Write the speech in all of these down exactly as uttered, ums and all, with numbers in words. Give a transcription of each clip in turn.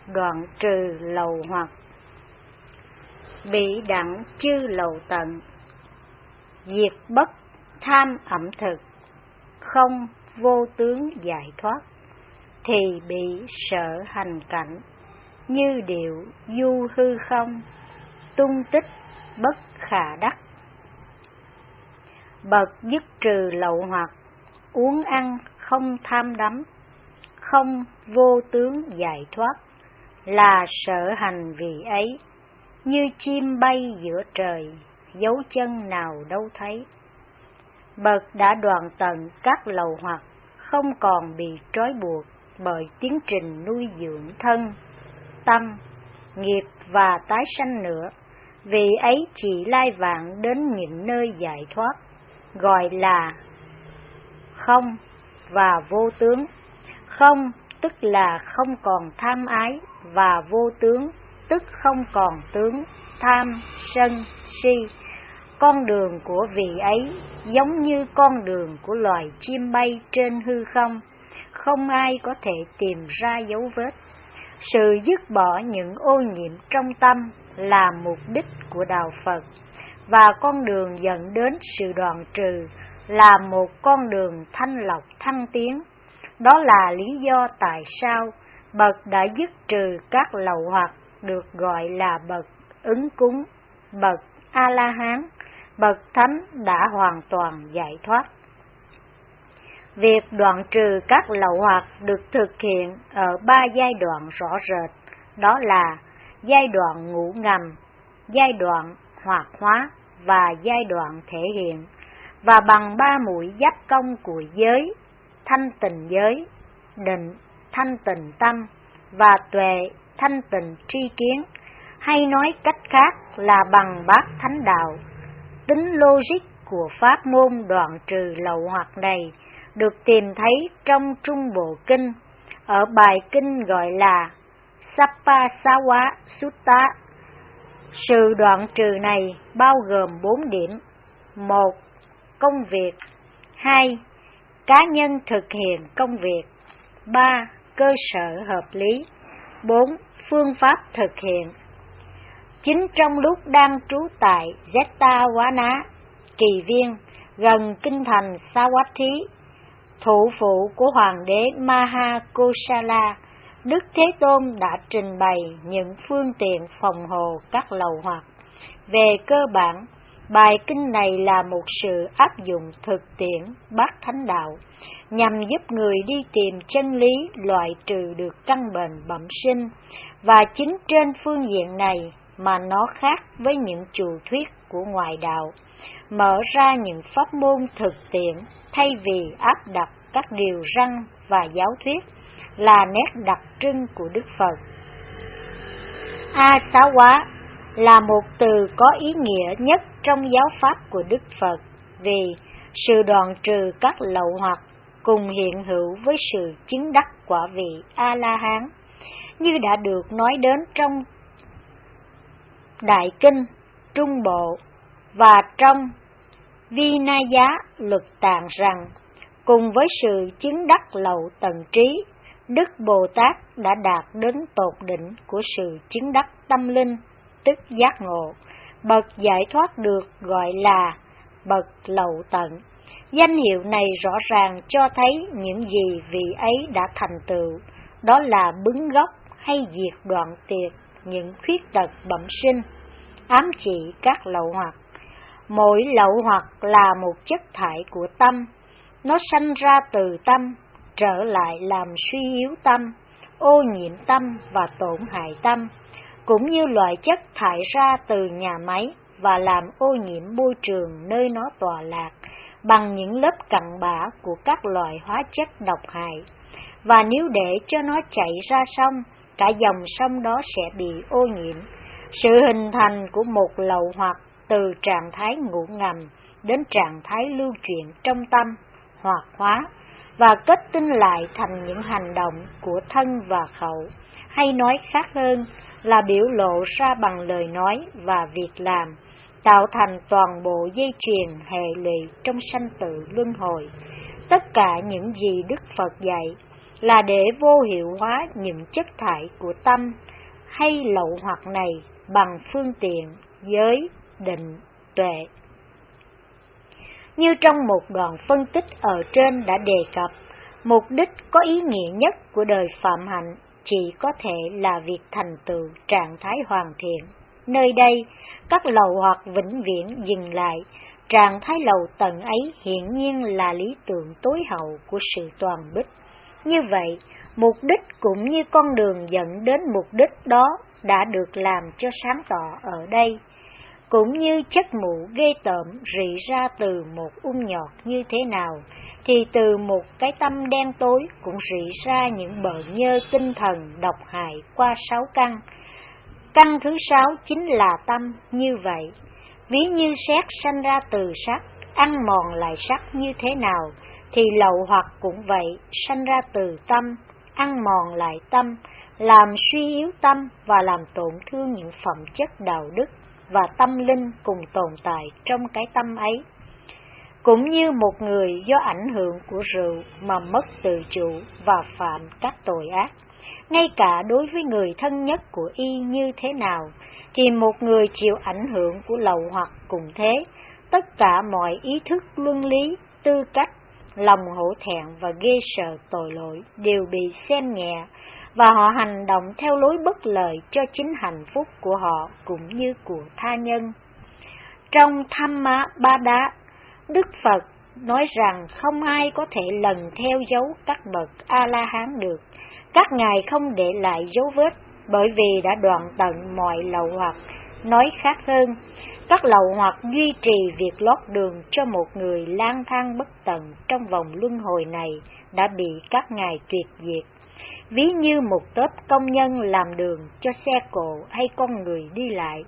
đoạn trừ lậu hoặc. Bị đặng chư lậu tận, diệt bất tham ẩm thực, không vô tướng giải thoát, thì bị sợ hành cảnh, như điệu du hư không, tung tích bất khả đắc. Bậc dứt trừ lậu hoặc, uống ăn không tham đắm, không vô tướng giải thoát, là sợ hành vì ấy, như chim bay giữa trời, dấu chân nào đâu thấy. Bậc đã đoạn tận các lậu hoặc, không còn bị trói buộc bởi tiến trình nuôi dưỡng thân, tâm, nghiệp và tái sanh nữa, vì ấy chỉ lai vãng đến những nơi giải thoát, gọi là không và vô tướng. Không tức là không còn tham ái, và vô tướng tức không còn tướng, tham, sân, si. Con đường của vị ấy giống như con đường của loài chim bay trên hư không, không ai có thể tìm ra dấu vết. Sự dứt bỏ những ô nhiễm trong tâm là mục đích của đạo Phật, và con đường dẫn đến sự đoạn trừ là một con đường thanh lọc thăng tiến. Đó là lý do tại sao bậc đã dứt trừ các lậu hoặc được gọi là bậc ứng cúng, bậc A-la-hán, bậc thánh đã hoàn toàn giải thoát. Việc đoạn trừ các lậu hoặc được thực hiện ở ba giai đoạn rõ rệt, đó là giai đoạn ngủ ngầm, giai đoạn hoạt hóa và giai đoạn thể hiện, và bằng ba mũi giáp công của giới: thanh tịnh giới, định thanh tịnh tâm, và tuệ thanh tịnh tri kiến, hay nói cách khác là bằng bát thánh đạo. Tính logic của pháp môn đoạn trừ lậu hoặc này được tìm thấy trong Trung Bộ Kinh, ở bài kinh gọi là Sappasawa Sutta. Sự đoạn trừ này bao gồm bốn điểm: một. Công việc. Hai. Cá nhân thực hiện công việc. Ba. Cơ sở hợp lý. Bốn. Phương pháp thực hiện. Chính trong lúc đang trú tại Jetavana, Kỳ Viên, gần kinh thành Savatthi, thủ phủ của hoàng đế Mahakosala, Đức Thế Tôn đã trình bày những phương tiện phòng hộ các lậu hoặc. Về cơ bản, bài kinh này là một sự áp dụng thực tiễn bát thánh đạo, nhằm giúp người đi tìm chân lý, loại trừ được căn bệnh bẩm sinh, và chính trên phương diện này mà nó khác với những chủ thuyết của ngoại đạo, mở ra những pháp môn thực tiễn thay vì áp đặt các điều răn và giáo thuyết, là nét đặc trưng của Đức Phật. A-xá-quá là một từ có ý nghĩa nhất trong giáo pháp của Đức Phật, vì sự đoạn trừ các lậu hoặc cùng hiện hữu với sự chứng đắc quả vị A-la-hán, như đã được nói đến trong Đại Kinh, Trung Bộ và trong Vinaya Luật Tạng rằng, cùng với sự chứng đắc lậu tận trí, Đức Bồ Tát đã đạt đến tột đỉnh của sự chứng đắc tâm linh, tức giác ngộ. Bậc giải thoát được gọi là bậc lậu tận. Danh hiệu này rõ ràng cho thấy những gì vị ấy đã thành tựu, đó là bứng gốc hay diệt đoạn tiệt những khuyết tật bẩm sinh, ám chỉ các lậu hoặc. Mỗi lậu hoặc là một chất thải của tâm, nó sanh ra từ tâm, trở lại làm suy yếu tâm, ô nhiễm tâm và tổn hại tâm, cũng như loại chất thải ra từ nhà máy và làm ô nhiễm môi trường nơi nó tọa lạc bằng những lớp cặn bã của các loại hóa chất độc hại. Và nếu để cho nó chảy ra sông, cả dòng sông đó sẽ bị ô nhiễm. Sự hình thành của một lậu hoặc từ trạng thái ngủ ngầm đến trạng thái lưu chuyển trong tâm, hoạt hóa và kết tinh lại thành những hành động của thân và khẩu, hay nói khác hơn là biểu lộ ra bằng lời nói và việc làm, tạo thành toàn bộ dây chuyền hệ lụy trong sanh tử luân hồi. Tất cả những gì Đức Phật dạy là để vô hiệu hóa những chất thải của tâm hay lậu hoặc này bằng phương tiện giới, định, tuệ. Như trong một đoạn phân tích ở trên đã đề cập, mục đích có ý nghĩa nhất của đời phạm hạnh chỉ có thể là việc thành tựu trạng thái hoàn thiện. Nơi đây, các lậu hoặc vĩnh viễn dừng lại. Trạng thái lậu tận ấy hiển nhiên là lý tưởng tối hậu của sự toàn bích. Như vậy, mục đích cũng như con đường dẫn đến mục đích đó đã được làm cho sáng tỏ ở đây. Cũng như chất mụ ghê tởm rỉ ra từ một ung nhọt như thế nào, thì từ một cái tâm đen tối cũng rỉ ra những bợn nhơ tinh thần độc hại qua sáu căn. Căn thứ sáu chính là tâm. Như vậy, ví như sét sanh ra từ sắt, ăn mòn lại sắt như thế nào, thì lậu hoặc cũng vậy, sanh ra từ tâm, ăn mòn lại tâm, làm suy yếu tâm và làm tổn thương những phẩm chất đạo đức và tâm linh cùng tồn tại trong cái tâm ấy. Cũng như một người do ảnh hưởng của rượu mà mất tự chủ và phạm các tội ác, ngay cả đối với người thân nhất của y như thế nào, thì một người chịu ảnh hưởng của lậu hoặc cũng thế. Tất cả mọi ý thức luân lý, tư cách, lòng hổ thẹn và ghê sợ tội lỗi đều bị xem nhẹ, và họ hành động theo lối bất lợi cho chính hạnh phúc của họ cũng như của tha nhân. Trong Dhamma Pada, Đức Phật nói rằng không ai có thể lần theo dấu các bậc A-la-hán được. Các ngài không để lại dấu vết bởi vì đã đoạn tận mọi lậu hoặc. Nói khác hơn, các lậu hoặc duy trì việc lót đường cho một người lang thang bất tận trong vòng luân hồi này đã bị các ngài tuyệt diệt. Ví như một tốp công nhân làm đường cho xe cộ hay con người đi lại.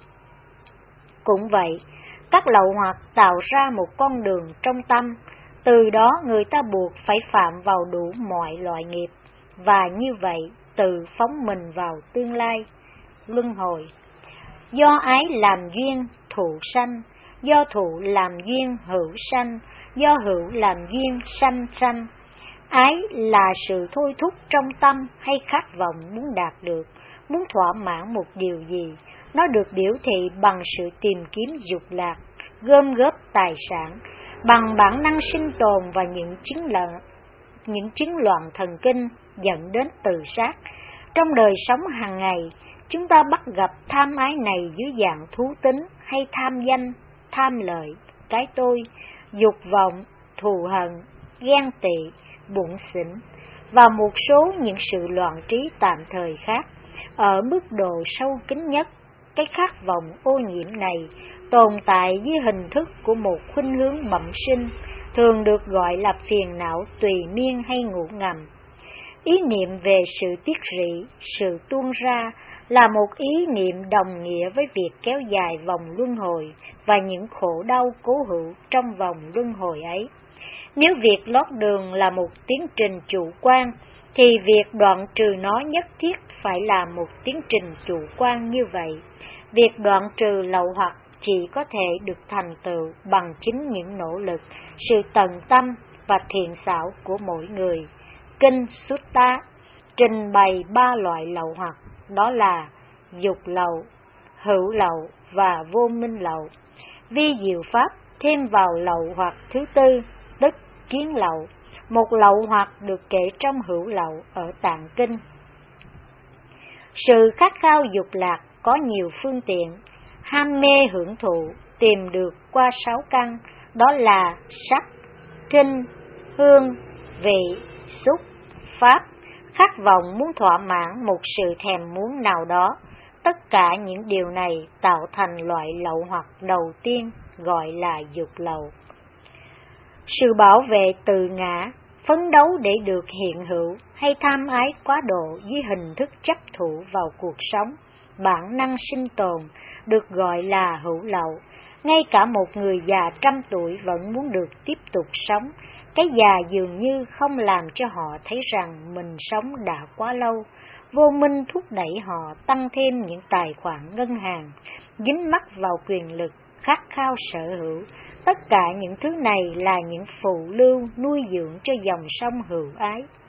Cũng vậy, các lậu hoặc tạo ra một con đường trong tâm, từ đó người ta buộc phải phạm vào đủ mọi loại nghiệp, và như vậy tự phóng mình vào tương lai, luân hồi. Do ái làm duyên thụ sanh, do thụ làm duyên hữu sanh, do hữu làm duyên sanh sanh. Ái là sự thôi thúc trong tâm hay khát vọng muốn đạt được, muốn thỏa mãn một điều gì. Nó được biểu thị bằng sự tìm kiếm dục lạc, gom góp tài sản, bằng bản năng sinh tồn và những chứng loạn, những chứng loạn thần kinh dẫn đến tự sát. Trong đời sống hàng ngày, chúng ta bắt gặp tham ái này dưới dạng thú tính hay tham danh, tham lợi, cái tôi, dục vọng, thù hận, ghen tị, bụng xỉn và một số những sự loạn trí tạm thời khác. Ở mức độ sâu kín nhất, cái khát vọng ô nhiễm này tồn tại dưới hình thức của một khuynh hướng bẩm sinh, thường được gọi là phiền não tùy miên hay ngủ ngầm. Ý niệm về sự tiết rỉ, sự tuôn ra là một ý niệm đồng nghĩa với việc kéo dài vòng luân hồi và những khổ đau cố hữu trong vòng luân hồi ấy. Nếu việc lót đường là một tiến trình chủ quan, thì việc đoạn trừ nó nhất thiết phải là một tiến trình chủ quan như vậy. Việc đoạn trừ lậu hoặc chỉ có thể được thành tựu bằng chính những nỗ lực, sự tận tâm và thiện xảo của mỗi người. Kinh Sutta trình bày ba loại lậu hoặc, đó là dục lậu, hữu lậu và vô minh lậu. Vi diệu pháp thêm vào lậu hoặc thứ tư, tức kiến lậu. Một lậu hoặc được kể trong hữu lậu ở Tạng Kinh. Sự khát khao dục lạc có nhiều phương tiện, ham mê hưởng thụ tìm được qua sáu căn, đó là sắc, kinh, hương, vị, xúc, pháp. Khát vọng muốn thỏa mãn một sự thèm muốn nào đó. Tất cả những điều này tạo thành loại lậu hoặc đầu tiên, gọi là dục lậu. Sự bảo vệ tự ngã, phấn đấu để được hiện hữu hay tham ái quá độ dưới hình thức chấp thủ vào cuộc sống, bản năng sinh tồn, được gọi là hữu lậu. Ngay cả một người già trăm tuổi vẫn muốn được tiếp tục sống. Cái già dường như không làm cho họ thấy rằng mình sống đã quá lâu. Vô minh thúc đẩy họ tăng thêm những tài khoản ngân hàng, dính mắc vào quyền lực, khát khao sở hữu. Tất cả những thứ này là những phụ lưu nuôi dưỡng cho dòng sông hữu ái.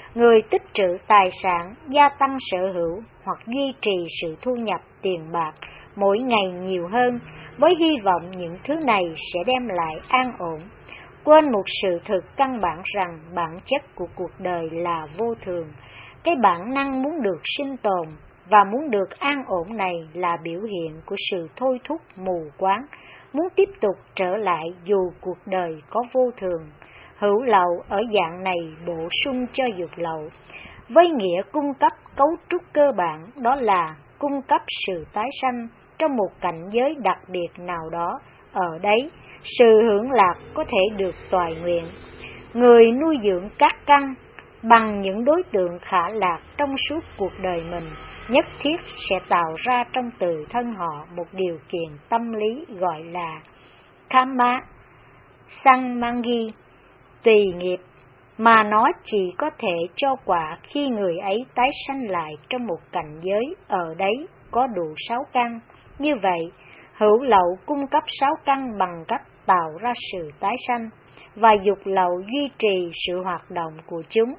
Người tích trữ tài sản, gia tăng sở hữu hoặc duy trì sự thu nhập tiền bạc mỗi ngày nhiều hơn, với hy vọng những thứ này sẽ đem lại an ổn, quên một sự thực căn bản rằng bản chất của cuộc đời là vô thường. Cái bản năng muốn được sinh tồn và muốn được an ổn này là biểu hiện của sự thôi thúc mù quáng, muốn tiếp tục trở lại dù cuộc đời có vô thường. Hữu lậu ở dạng này bổ sung cho dục lậu, với nghĩa cung cấp cấu trúc cơ bản, đó là cung cấp sự tái sanh trong một cảnh giới đặc biệt nào đó. Ở đấy, sự hưởng lạc có thể được toại nguyện. Người nuôi dưỡng các căn bằng những đối tượng khả lạc trong suốt cuộc đời mình, nhất thiết sẽ tạo ra trong tự thân họ một điều kiện tâm lý gọi là karma sangmangi, tùy nghiệp, mà nó chỉ có thể cho quả khi người ấy tái sanh lại trong một cảnh giới ở đấy có đủ sáu căn. Như vậy, hữu lậu cung cấp sáu căn bằng cách tạo ra sự tái sanh, và dục lậu duy trì sự hoạt động của chúng.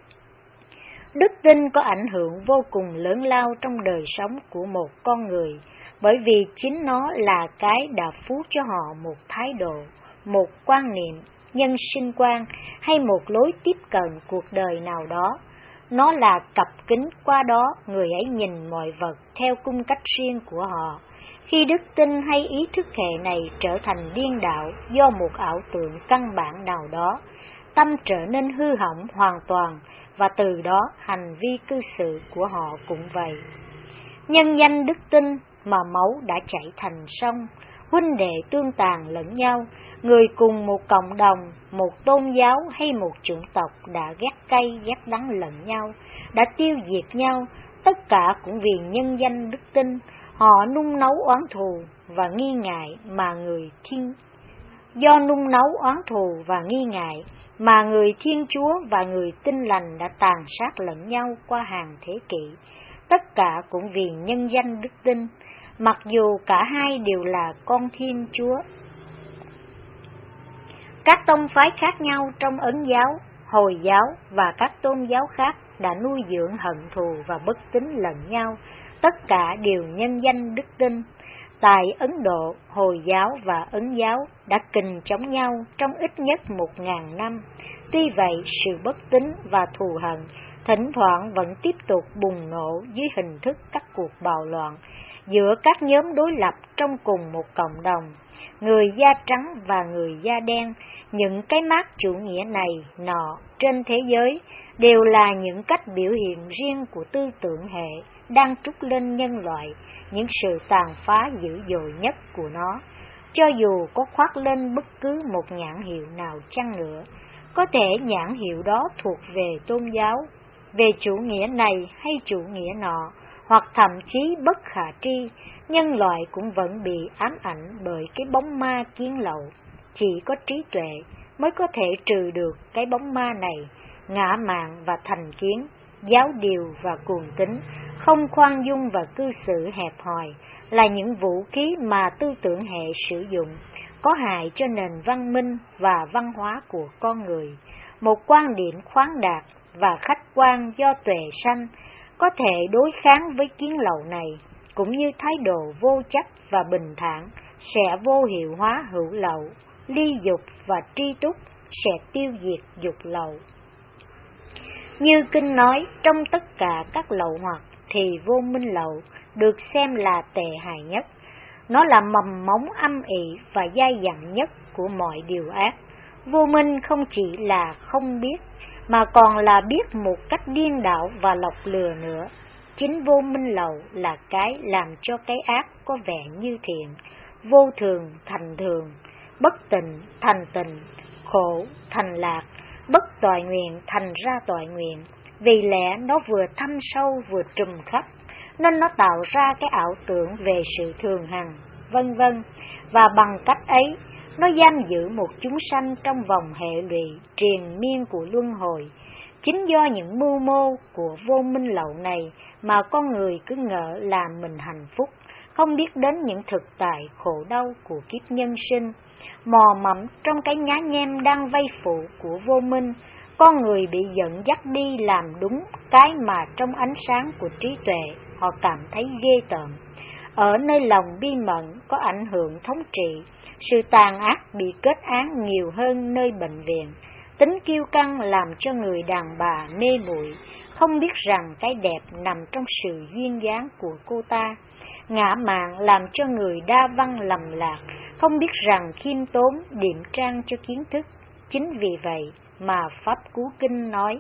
Đức tin có ảnh hưởng vô cùng lớn lao trong đời sống của một con người, bởi vì chính nó là cái đã phú cho họ một thái độ, một quan niệm, nhân sinh quan hay một lối tiếp cận cuộc đời nào đó. Nó là cặp kính qua đó người ấy nhìn mọi vật theo cung cách riêng của họ. Khi đức tin hay ý thức hệ này trở thành điên đạo do một ảo tưởng căn bản nào đó, tâm trở nên hư hỏng hoàn toàn, và từ đó hành vi cư xử của họ cũng vậy. Nhân danh đức tin mà máu đã chảy thành sông, huynh đệ tương tàn lẫn nhau, người cùng một cộng đồng, một tôn giáo hay một chủng tộc đã ghét cay ghét đắng lẫn nhau, đã tiêu diệt nhau, tất cả cũng vì nhân danh đức tin. Họ nung nấu oán thù và nghi ngại mà người thiên do nung nấu oán thù và nghi ngại mà người Thiên Chúa và người Tin Lành đã tàn sát lẫn nhau qua hàng thế kỷ. Tất cả cũng vì nhân danh đức tin, mặc dù cả hai đều là con Thiên Chúa. Các tông phái khác nhau trong Ấn giáo, Hồi giáo và các tôn giáo khác đã nuôi dưỡng hận thù và bất tín lẫn nhau, tất cả đều nhân danh đức tin. Tại Ấn Độ, Hồi giáo và Ấn giáo đã kình chống nhau trong ít nhất một ngàn năm. Tuy vậy, sự bất tín và thù hận thỉnh thoảng vẫn tiếp tục bùng nổ dưới hình thức các cuộc bạo loạn giữa các nhóm đối lập trong cùng một cộng đồng, người da trắng và người da đen. Những cái mác chủ nghĩa này nọ trên thế giới đều là những cách biểu hiện riêng của tư tưởng hệ đang trút lên nhân loại những sự tàn phá dữ dội nhất của nó. Cho dù có khoác lên bất cứ một nhãn hiệu nào chăng nữa, có thể nhãn hiệu đó thuộc về tôn giáo, về chủ nghĩa này hay chủ nghĩa nọ, hoặc thậm chí bất khả tri, nhân loại cũng vẫn bị ám ảnh bởi cái bóng ma kiến lậu. Chỉ có trí tuệ mới có thể trừ được cái bóng ma này. Ngã mạn và thành kiến, giáo điều và cuồng tín, không khoan dung và cư xử hẹp hòi là những vũ khí mà tư tưởng hệ sử dụng, có hại cho nền văn minh và văn hóa của con người. Một quan điểm khoáng đạt và khách quan do tuệ sanh có thể đối kháng với kiến lậu này, cũng như thái độ vô chấp và bình thản sẽ vô hiệu hóa hữu lậu, ly dục và tri túc sẽ tiêu diệt dục lậu. Như kinh nói, trong tất cả các lậu hoặc thì vô minh lậu được xem là tệ hại nhất. Nó là mầm móng âm ỉ và dai dẳng nhất của mọi điều ác. Vô minh không chỉ là không biết, mà còn là biết một cách điên đảo và lọc lừa nữa. Chính vô minh lậu là cái làm cho cái ác có vẻ như thiện, vô thường thành thường, bất tịnh thành tịnh, khổ thành lạc, bất toại nguyện thành ra toại nguyện. Vì lẽ nó vừa thâm sâu vừa trùm khắp, nên nó tạo ra cái ảo tưởng về sự thường hằng, vân vân, và bằng cách ấy, nó giam giữ một chúng sanh trong vòng hệ lụy triền miên của luân hồi. Chính do những mưu mô của vô minh lậu này mà con người cứ ngỡ là mình hạnh phúc, không biết đến những thực tại khổ đau của kiếp nhân sinh, mò mẫm trong cái nhá nhem đang vây phủ của vô minh, con người bị dẫn dắt đi làm đúng cái mà trong ánh sáng của trí tuệ họ cảm thấy ghê tởm. Ở nơi lòng bi mẫn có ảnh hưởng thống trị, sự tàn ác bị kết án nhiều hơn nơi bệnh viện. Tính kiêu căng làm cho người đàn bà mê muội, không biết rằng cái đẹp nằm trong sự duyên dáng của cô ta. Ngã mạn làm cho người đa văn lầm lạc, không biết rằng khiêm tốn điểm trang cho kiến thức. Chính vì vậy mà Pháp Cú Kinh nói: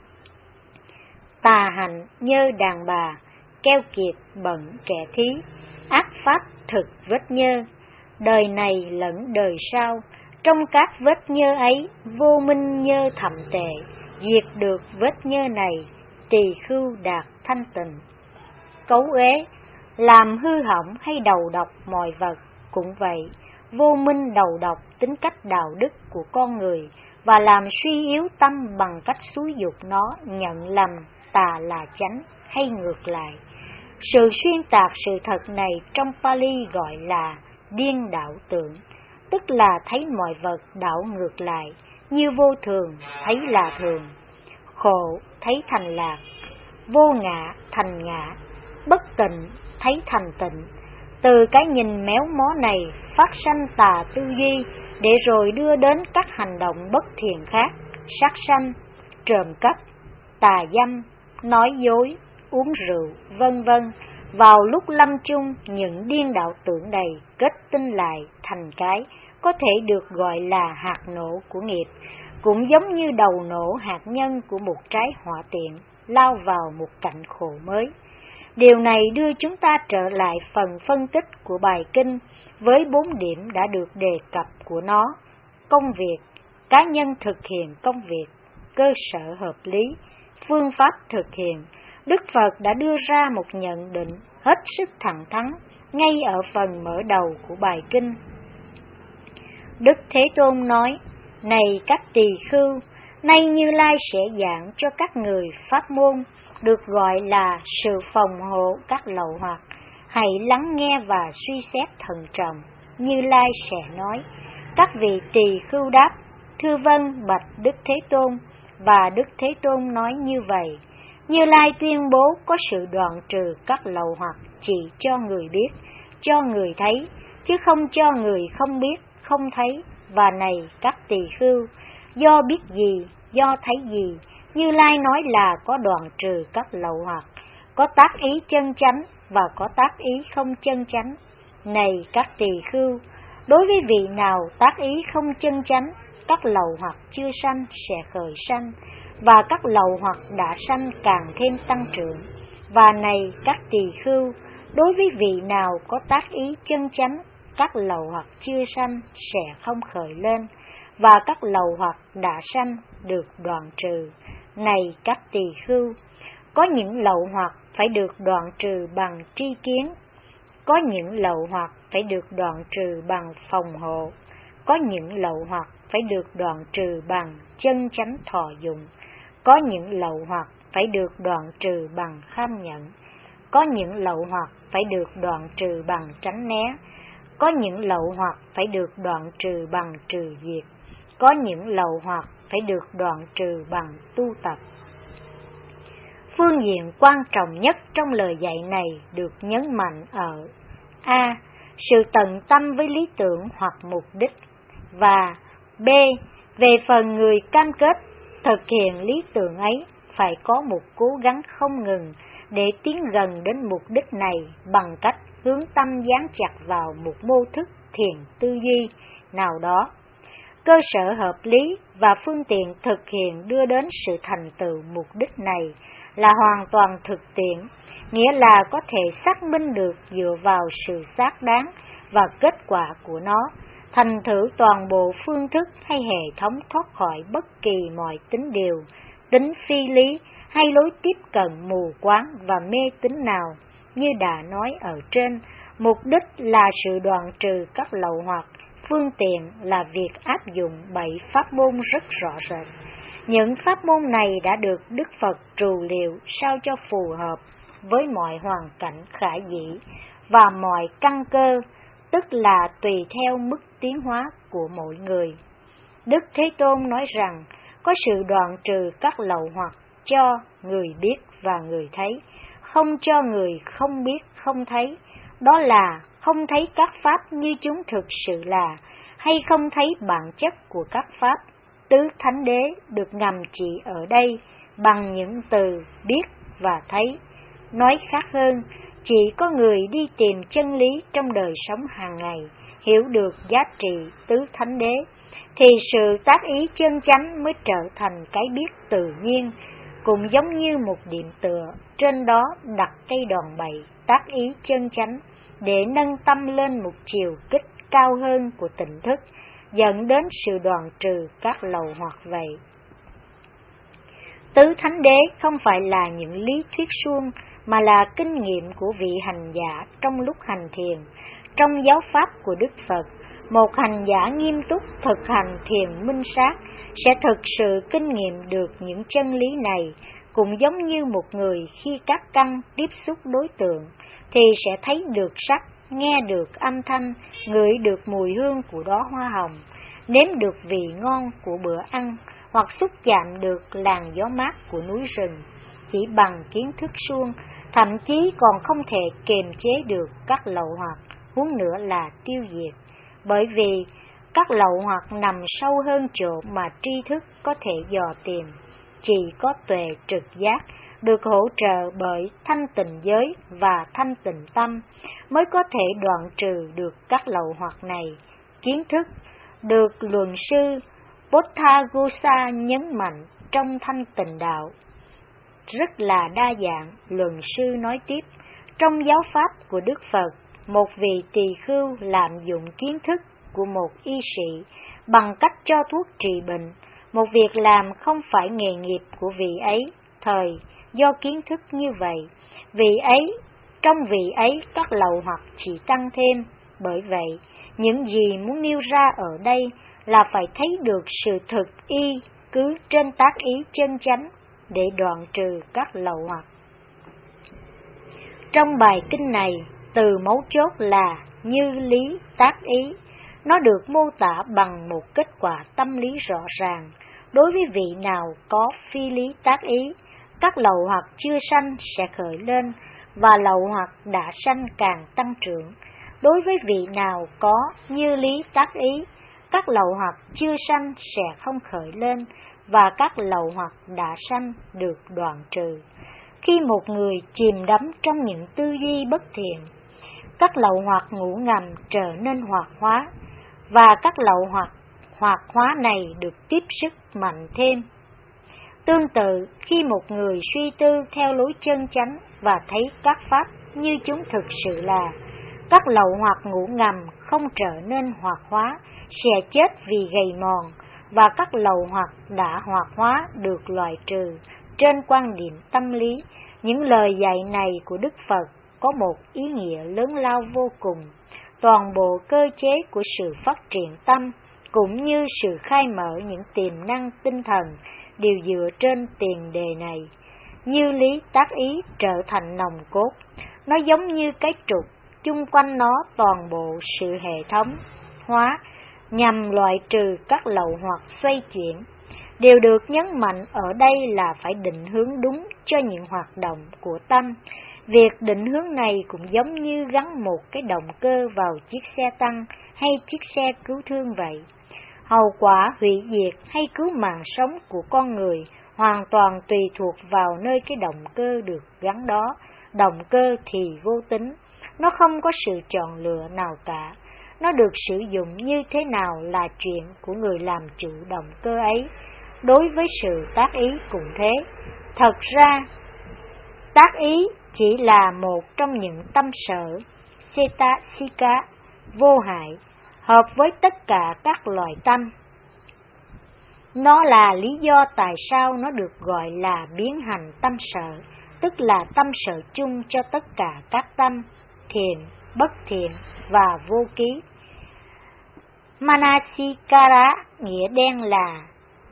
tà hạnh nhơ đàn bà, keo kiệt bận kẻ thí, ác pháp thực vết nhơ. Đời này lẫn đời sau, trong các vết nhơ ấy, vô minh nhơ thậm tệ, diệt được vết nhơ này, tỳ khưu đạt thanh tịnh. Cấu uế, làm hư hỏng hay đầu độc mọi vật, cũng vậy, vô minh đầu độc tính cách đạo đức của con người, và làm suy yếu tâm bằng cách xúi dục nó nhận lầm tà là chánh hay ngược lại. Sự xuyên tạc sự thật này trong Pali gọi là điên đảo tưởng, tức là thấy mọi vật đảo ngược lại, như vô thường thấy là thường, khổ thấy thành lạc, vô ngã thành ngã, bất tịnh thấy thành tịnh. Từ cái nhìn méo mó này phát sanh tà tư duy, để rồi đưa đến các hành động bất thiện khác: sát sanh, trộm cắp, tà dâm, nói dối, uống rượu, vân vân. Vào lúc lâm chung, những điên đạo tưởng đầy kết tinh lại thành cái có thể được gọi là hạt nổ của nghiệp, cũng giống như đầu nổ hạt nhân của một trái hỏa tiễn lao vào một cảnh khổ mới. Điều này đưa chúng ta trở lại phần phân tích của bài kinh với bốn điểm đã được đề cập của nó: công việc, cá nhân thực hiện công việc, cơ sở hợp lý, phương pháp thực hiện. Đức Phật đã đưa ra một nhận định hết sức thẳng thắn ngay ở phần mở đầu của bài kinh. Đức Thế Tôn nói: này các tỳ khưu, nay Như Lai sẽ giảng cho các người pháp môn được gọi là sự phòng hộ các lậu hoặc. Hãy lắng nghe và suy xét thận trọng. Như Lai sẽ nói. Các vị tỳ khưu đáp: thưa vâng bạch Đức Thế Tôn. Và Đức Thế Tôn nói như vậy: Như Lai tuyên bố có sự đoạn trừ các lậu hoặc chỉ cho người biết, cho người thấy, chứ không cho người không biết, không thấy. Và này các tỳ khưu, do biết gì, do thấy gì, Như Lai nói là có đoạn trừ các lậu hoặc, có tác ý chân chánh và có tác ý không chân chánh. Này các tỳ khưu, đối với vị nào tác ý không chân chánh, các lậu hoặc chưa sanh sẽ khởi sanh, và các lậu hoặc đã sanh càng thêm tăng trưởng. Và này các tỳ khưu, đối với vị nào có tác ý chân chánh, các lậu hoặc chưa sanh sẽ không khởi lên, và các lậu hoặc đã sanh được đoạn trừ. Này các tỳ khưu, có những lậu hoặc phải được đoạn trừ bằng tri kiến, có những lậu hoặc phải được đoạn trừ bằng phòng hộ, có những lậu hoặc phải được đoạn trừ bằng chân chánh thọ dụng, có những lậu hoặc phải được đoạn trừ bằng kham nhẫn, có những lậu hoặc phải được đoạn trừ bằng tránh né, có những lậu hoặc phải được đoạn trừ bằng trừ diệt, có những lậu hoặc phải được đoạn trừ bằng tu tập. Phương diện quan trọng nhất trong lời dạy này được nhấn mạnh ở A. Sự tận tâm với lý tưởng hoặc mục đích, và B. Về phần người cam kết thực hiện lý tưởng ấy phải có một cố gắng không ngừng để tiến gần đến mục đích này bằng cách hướng tâm dán chặt vào một mô thức thiền tư duy nào đó. Cơ sở hợp lý và phương tiện thực hiện đưa đến sự thành tựu mục đích này là hoàn toàn thực tiễn, nghĩa là có thể xác minh được dựa vào sự xác đáng và kết quả của nó, thành thử toàn bộ phương thức hay hệ thống thoát khỏi bất kỳ mọi tính điều, tính phi lý hay lối tiếp cận mù quáng và mê tín nào. Như đã nói ở trên, mục đích là sự đoạn trừ các lậu hoặc, phương tiện là việc áp dụng bảy pháp môn rất rõ rệt. Những pháp môn này đã được Đức Phật trù liệu sao cho phù hợp với mọi hoàn cảnh khả dĩ và mọi căn cơ, tức là tùy theo mức tiến hóa của mỗi người. Đức Thế Tôn nói rằng, có sự đoạn trừ các lậu hoặc cho người biết và người thấy, không cho người không biết không thấy, đó là không thấy các pháp như chúng thực sự là, hay không thấy bản chất của các pháp. Tứ thánh đế được ngầm chỉ ở đây bằng những từ biết và thấy. Nói khác hơn, chỉ có người đi tìm chân lý trong đời sống hàng ngày, hiểu được giá trị tứ thánh đế, thì sự tác ý chân chánh mới trở thành cái biết tự nhiên, cũng giống như một điểm tựa, trên đó đặt cây đòn bẩy tác ý chân chánh để nâng tâm lên một chiều kích cao hơn của tỉnh thức, dẫn đến sự đoạn trừ các lậu hoặc vậy. Tứ thánh đế không phải là những lý thuyết suông, mà là kinh nghiệm của vị hành giả trong lúc hành thiền. Trong giáo pháp của Đức Phật, một hành giả nghiêm túc thực hành thiền minh sát sẽ thực sự kinh nghiệm được những chân lý này, cũng giống như một người khi các căn tiếp xúc đối tượng thì sẽ thấy được sắc, nghe được âm thanh, ngửi được mùi hương của đóa hoa hồng, nếm được vị ngon của bữa ăn, hoặc xúc chạm được làn gió mát của núi rừng. Chỉ bằng kiến thức suông, thậm chí còn không thể kiềm chế được các lậu hoặc, huống nữa là tiêu diệt, bởi vì các lậu hoặc nằm sâu hơn chỗ mà tri thức có thể dò tìm. Chỉ có tuệ trực giác được hỗ trợ bởi thanh tịnh giới và thanh tịnh tâm mới có thể đoạn trừ được các lậu hoặc này. Kiến thức được luận sư Buddhaghosa nhấn mạnh trong Thanh Tịnh Đạo rất là đa dạng. Luận sư nói tiếp, trong giáo pháp của Đức Phật, một vị tỳ khưu lạm dụng kiến thức của một y sĩ bằng cách cho thuốc trị bệnh, một việc làm không phải nghề nghiệp của vị ấy. Thời do kiến thức như vậy, vị ấy trong vị ấy các lậu hoặc chỉ tăng thêm. Bởi vậy, những gì muốn nêu ra ở đây là phải thấy được sự thực y cứ trên tác ý chân chánh để đoạn trừ các lậu hoặc. Trong bài kinh này, từ mấu chốt là như lý tác ý. Nó được mô tả bằng một kết quả tâm lý rõ ràng. Đối với vị nào có phi lý tác ý, các lậu hoặc chưa sanh sẽ khởi lên, và lậu hoặc đã sanh càng tăng trưởng. Đối với vị nào có như lý tác ý, các lậu hoặc chưa sanh sẽ không khởi lên, và các lậu hoặc đã sanh được đoạn trừ. Khi một người chìm đắm trong những tư duy bất thiện, các lậu hoặc ngủ ngầm trở nên hoạt hóa, và các lậu hoặc hoạt hóa này được tiếp sức mạnh thêm. Tương tự, khi một người suy tư theo lối chân chánh và thấy các pháp như chúng thực sự là, các lậu hoặc ngủ ngầm không trở nên hoạt hóa, sẽ chết vì gầy mòn, và các lậu hoặc đã hoạt hóa được loại trừ. Trên quan điểm tâm lý, những lời dạy này của Đức Phật có một ý nghĩa lớn lao vô cùng. Toàn bộ cơ chế của sự phát triển tâm cũng như sự khai mở những tiềm năng tinh thần đều dựa trên tiền đề này. Như lý tác ý trở thành nòng cốt, nó giống như cái trục, chung quanh nó toàn bộ sự hệ thống hóa nhằm loại trừ các lậu hoặc xoay chuyển. Điều được nhấn mạnh ở đây là phải định hướng đúng cho những hoạt động của tâm. Việc định hướng này cũng giống như gắn một cái động cơ vào chiếc xe tăng hay chiếc xe cứu thương vậy. Hậu quả hủy diệt hay cứu mạng sống của con người hoàn toàn tùy thuộc vào nơi cái động cơ được gắn đó. Động cơ thì vô tính, nó không có sự chọn lựa nào cả. Nó được sử dụng như thế nào là chuyện của người làm chủ động cơ ấy. Đối với sự tác ý cũng thế. Thật ra, tác ý chỉ là một trong những tâm sở cetasika vô hại, hợp với tất cả các loài tâm. Nó là lý do tại sao nó được gọi là biến hành tâm sở, tức là tâm sở chung cho tất cả các tâm, thiện, bất thiện và vô ký. Manasikara nghĩa đen là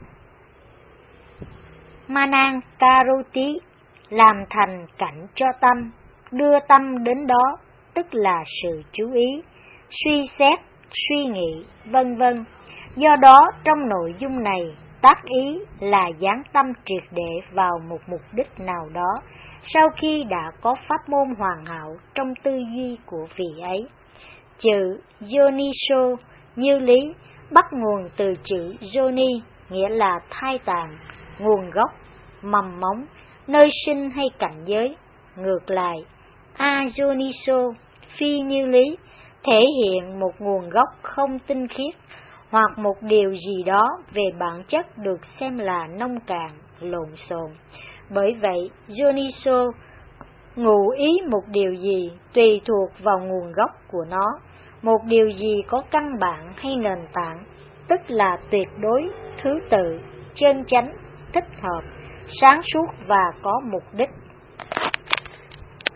Manankaroti, làm thành cảnh cho tâm, đưa tâm đến đó, tức là sự chú ý, suy xét, suy nghĩ, vân vân. Do đó, trong nội dung này, tác ý là dán tâm triệt để vào một mục đích nào đó sau khi đã có pháp môn hoàn hảo trong tư duy của vị ấy. Chữ Yoniso như lý bắt nguồn từ chữ Yoni, nghĩa là thai tạng, nguồn gốc, mầm móng, nơi sinh hay cảnh giới. Ngược lại, Ayoniso, phi như lý, thể hiện một nguồn gốc không tinh khiết, hoặc một điều gì đó về bản chất được xem là nông cạn, lộn xộn. Bởi vậy, Yoniso ngụ ý một điều gì tùy thuộc vào nguồn gốc của nó, một điều gì có căn bản hay nền tảng, tức là tuyệt đối, thứ tự, chân chánh, thích hợp, sáng suốt và có mục đích.